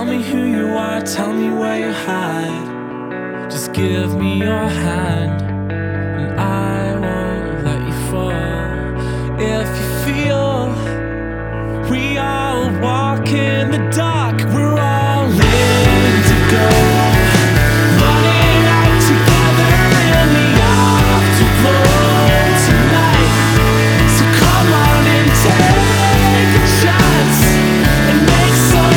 Tell me who you are, tell me where you hide. Just give me your hand.